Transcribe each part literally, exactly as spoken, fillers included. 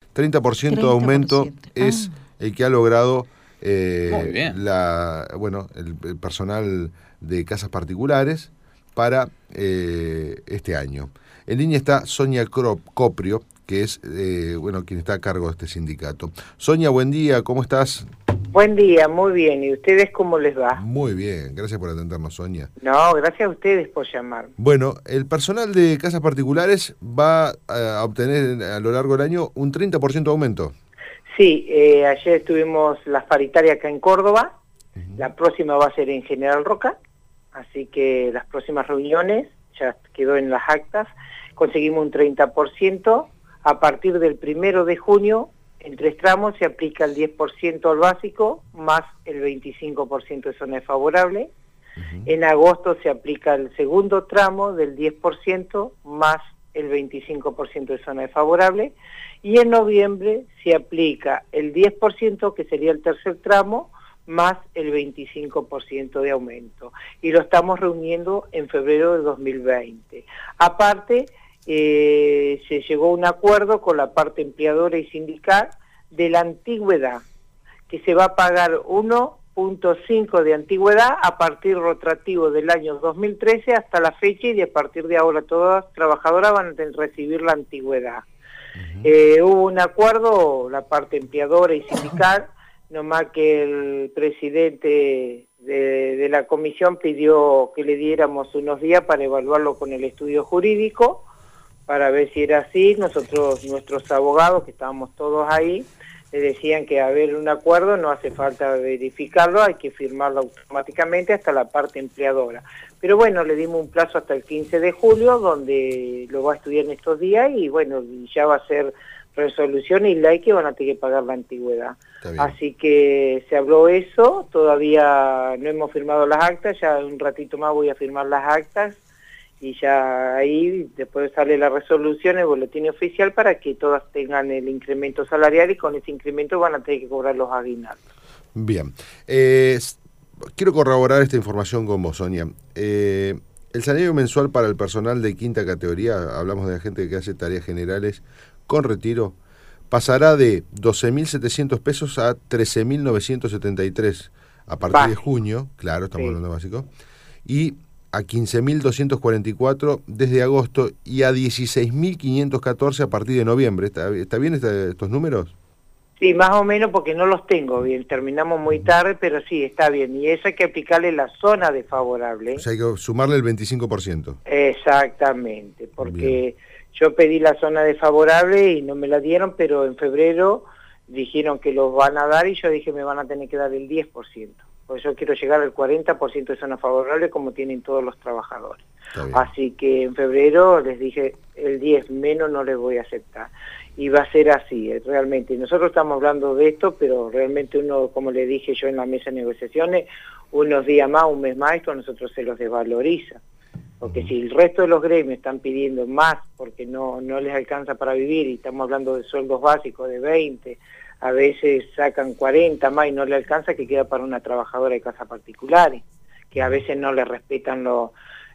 treinta por ciento de aumento es ah. el que ha logrado eh, la, bueno, el, el personal de casas particulares para eh, este año. En línea está Sonia Coprio, que es eh, bueno, quien está a cargo de este sindicato. Sonia, buen día, ¿cómo estás? Buen día, muy bien. ¿Y ustedes cómo les va? Muy bien, gracias por atendernos, Sonia. No, gracias a ustedes por llamar. Bueno, el personal de casas particulares va a obtener a lo largo del año un treinta por ciento de aumento. Sí, eh, ayer tuvimos la paritaria acá en Córdoba, uh-huh. La próxima va a ser en General Roca, así que las próximas reuniones, ya quedó en las actas, conseguimos un treinta por ciento. A partir del primero de junio, en tres tramos se aplica el diez por ciento al básico, más el veinticinco por ciento de zona desfavorable. Uh-huh. En agosto se aplica el segundo tramo del diez por ciento, más el veinticinco por ciento de zona desfavorable. Y en noviembre se aplica el diez por ciento, que sería el tercer tramo, más el veinticinco por ciento de aumento. Y lo estamos reuniendo en febrero de dos mil veinte. Aparte, Eh, se llegó a un acuerdo con la parte empleadora y sindical de la antigüedad, que se va a pagar uno punto cinco de antigüedad a partir rotrativo del año dos mil trece hasta la fecha, y de a partir de ahora todas las trabajadoras van a recibir la antigüedad. Uh-huh. eh, hubo un acuerdo, la parte empleadora y sindical, nomás que el presidente de, de la comisión pidió que le diéramos unos días para evaluarlo con el estudio jurídico, para ver si era así. Nosotros, nuestros abogados, que estábamos todos ahí, le decían que haber un acuerdo no hace falta verificarlo, hay que firmarlo automáticamente hasta la parte empleadora. Pero bueno, le dimos un plazo hasta el quince de julio, donde lo va a estudiar en estos días, y bueno, ya va a ser resolución y ley que van a tener que pagar la antigüedad. Así que se habló eso, todavía no hemos firmado las actas, ya un ratito más voy a firmar las actas, y ya ahí después sale la resolución, el boletín oficial, para que todas tengan el incremento salarial, y con ese incremento van a tener que cobrar los aguinaldos. Bien, eh, quiero corroborar esta información con vos, Sonia. Eh, el salario mensual para el personal de quinta categoría, hablamos de la gente que hace tareas generales con retiro, pasará de doce mil setecientos pesos a trece mil novecientos setenta y tres a partir básico. de junio, claro, estamos sí. hablando de básico, y a quince mil doscientos cuarenta y cuatro desde agosto, y a dieciséis mil quinientos catorce a partir de noviembre. ¿Está, está bien esta, estos números? Sí, más o menos, porque no los tengo bien, terminamos muy tarde, pero sí, está bien. Y eso hay que aplicarle la zona desfavorable. O sea, hay que sumarle el veinticinco por ciento. Exactamente, porque bien. Yo pedí la zona desfavorable y no me la dieron, pero en febrero dijeron que los van a dar, y yo dije me van a tener que dar el diez por ciento. Porque yo quiero llegar al cuarenta por ciento de zona favorable como tienen todos los trabajadores. Así que en febrero les dije el diez menos no les voy a aceptar. Y va a ser así, realmente. Nosotros estamos hablando de esto, pero realmente uno, como le dije yo en la mesa de negociaciones, unos días más, un mes más, esto a nosotros se los desvaloriza. Porque si el resto de los gremios están pidiendo más porque no, no les alcanza para vivir, y estamos hablando de sueldos básicos de veinte, a veces sacan cuarenta más y no le alcanza, que queda para una trabajadora de casas particulares, que a veces no le respetan lo,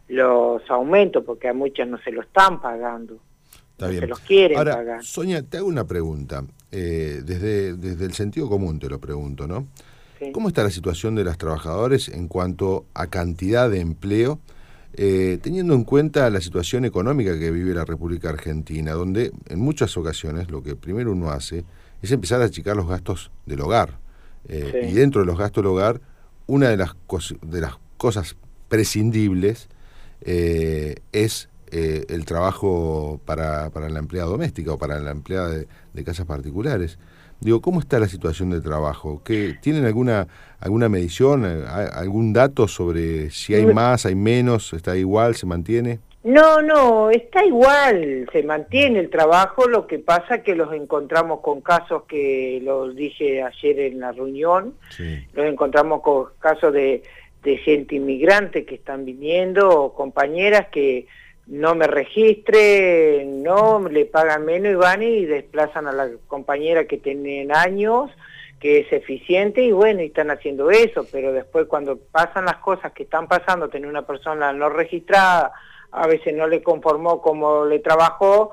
los aumentos, porque a muchas no se lo están pagando. Está bien. Se los quieren Ahora, pagar. Sonia, te hago una pregunta, eh, desde, desde el sentido común te lo pregunto, ¿no? Sí. ¿Cómo está la situación de las trabajadoras en cuanto a cantidad de empleo, eh, teniendo en cuenta la situación económica que vive la República Argentina, donde en muchas ocasiones lo que primero uno hace es empezar a achicar los gastos del hogar. Eh, sí. Y dentro de los gastos del hogar, una de las, cos de las cosas prescindibles eh, es eh, el trabajo para, para la empleada doméstica o para la empleada de, de casas particulares. Digo, ¿cómo está la situación de trabajo? ¿Qué, ¿Tienen alguna alguna medición, algún dato sobre si hay más, hay menos, está igual, se mantiene? No, no, está igual, se mantiene el trabajo, lo que pasa que los encontramos con casos que los dije ayer en la reunión, sí. Los encontramos con casos de, de gente inmigrante que están viniendo, o compañeras que no me registren, no, le pagan menos y van y desplazan a la compañera que tienen años, que es eficiente, y bueno, y están haciendo eso, pero después cuando pasan las cosas que están pasando, tener una persona no registrada, a veces no le conformó como le trabajó,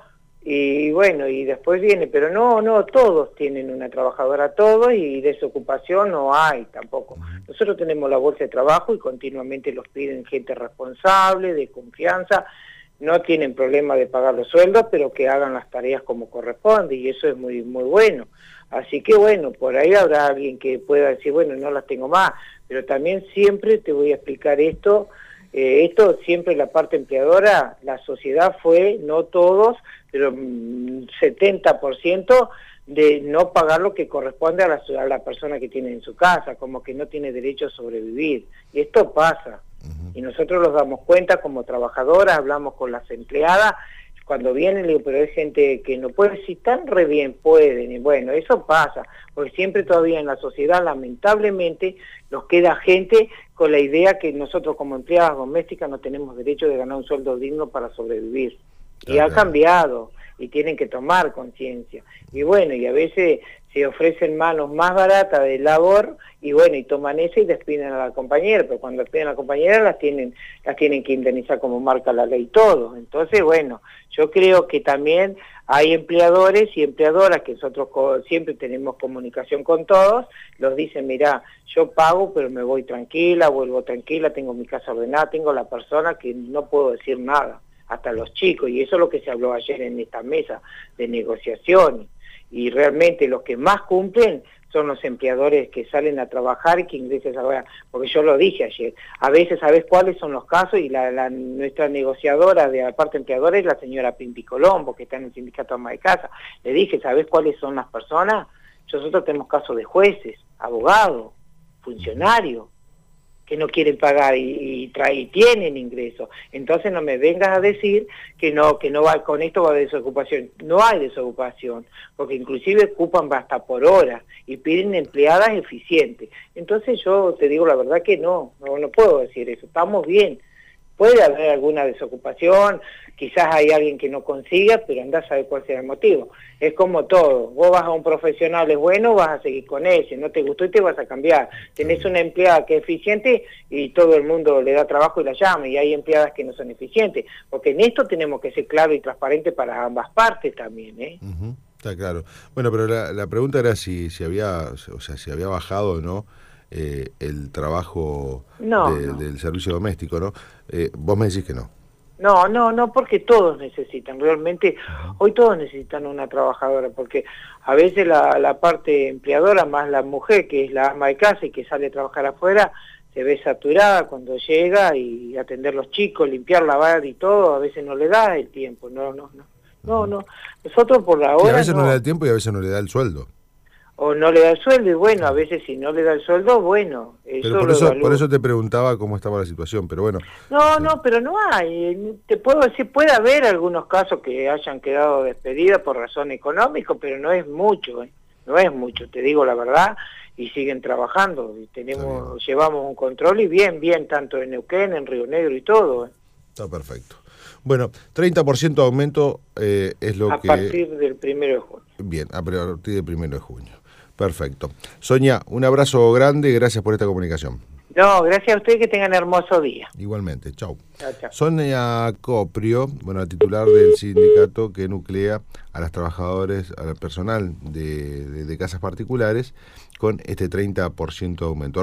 Y bueno, y después viene, pero no, no, todos tienen una trabajadora, todos, y desocupación no hay tampoco. Nosotros tenemos la bolsa de trabajo y continuamente los piden gente responsable, de confianza, no tienen problema de pagar los sueldos, pero que hagan las tareas como corresponde, y eso es muy, muy bueno. Así que bueno, por ahí habrá alguien que pueda decir, bueno, no las tengo más, pero también siempre te voy a explicar esto, eh, esto siempre la parte empleadora, la sociedad fue, no todos, pero mmm, setenta por ciento de no pagar lo que corresponde a la, a la persona que tiene en su casa, como que no tiene derecho a sobrevivir. Y esto pasa. Uh-huh. Y nosotros nos damos cuenta como trabajadoras, hablamos con las empleadas, cuando vienen, le digo, pero hay gente que no puede, si tan re bien pueden, y bueno, eso pasa, porque siempre todavía en la sociedad, lamentablemente, nos queda gente con la idea que nosotros como empleadas domésticas no tenemos derecho de ganar un sueldo digno para sobrevivir. Y ha cambiado, y tienen que tomar conciencia. Y bueno, y a veces se ofrecen manos más baratas de labor, y bueno, y toman esa y despiden a la compañera, pero cuando despiden a la compañera las tienen, las tienen que indemnizar como marca la ley todo. Entonces, bueno, yo creo que también hay empleadores y empleadoras que nosotros siempre tenemos comunicación con todos, los dicen, mirá, yo pago, pero me voy tranquila, vuelvo tranquila, tengo mi casa ordenada, tengo la persona que no puedo decir nada, hasta los chicos, y eso es lo que se habló ayer en esta mesa de negociación. Y realmente los que más cumplen son los empleadores que salen a trabajar y que ingresan ahora, porque yo lo dije ayer, a veces sabes cuáles son los casos, y la, la nuestra negociadora de la parte empleadora es la señora Pimpi Colombo, que está en el sindicato ama de casa. Le dije, ¿sabes cuáles son las personas? Nosotros tenemos casos de jueces, abogados, funcionarios, que no quieren pagar y, y, trae, y tienen ingresos. Entonces no me vengas a decir que no, que no va, con esto va a desocupación. No hay desocupación, porque inclusive ocupan hasta por hora y piden empleadas eficientes. Entonces yo te digo la verdad que no, no, no puedo decir eso, estamos bien. Puede haber alguna desocupación, quizás hay alguien que no consiga, pero anda a saber cuál será el motivo. Es como todo, vos vas a un profesional, es bueno, vas a seguir con él, si no te gustó y te vas a cambiar. Tenés una empleada que es eficiente y todo el mundo le da trabajo y la llama, y hay empleadas que no son eficientes, porque en esto tenemos que ser claros y transparentes para ambas partes también, ¿eh? Uh-huh. Está claro. Bueno, pero la, la pregunta era si, si había, o sea, si había bajado o no Eh, el trabajo no, de, no. del servicio doméstico, ¿no? Eh, vos me decís que no. No, no, no, porque todos necesitan, realmente, uh-huh. Hoy todos necesitan una trabajadora, porque a veces la, la parte empleadora, más la mujer, que es la ama de casa y que sale a trabajar afuera, se ve saturada cuando llega, y atender los chicos, limpiar, lavar y todo, a veces no le da el tiempo, no, no, no, no, no. Nosotros por la hora... Sí, a veces no. no le da el tiempo y a veces no le da el sueldo. O no le da el sueldo, y bueno, a veces si no le da el sueldo, bueno, eso pero por eso, por eso te preguntaba cómo estaba la situación, pero bueno. No, no, pero no hay, te puedo decir, puede haber algunos casos que hayan quedado despedidas por razón económica, pero no es mucho, ¿eh? No es mucho, te digo la verdad, y siguen trabajando, y tenemos, llevamos un control, y bien, bien, tanto en Neuquén, en Río Negro y todo, ¿eh? Está perfecto. Bueno, treinta por ciento de aumento eh, es lo a que... A partir del primero de junio. Bien, a partir del primero de junio. Perfecto. Sonia, un abrazo grande, gracias por esta comunicación. No, gracias a ustedes, que tengan hermoso día. Igualmente, chau. Chau, chau. Sonia Coprio, bueno, la titular del sindicato que nuclea a los trabajadores, al personal de, de, de casas particulares, con este treinta por ciento de aumento.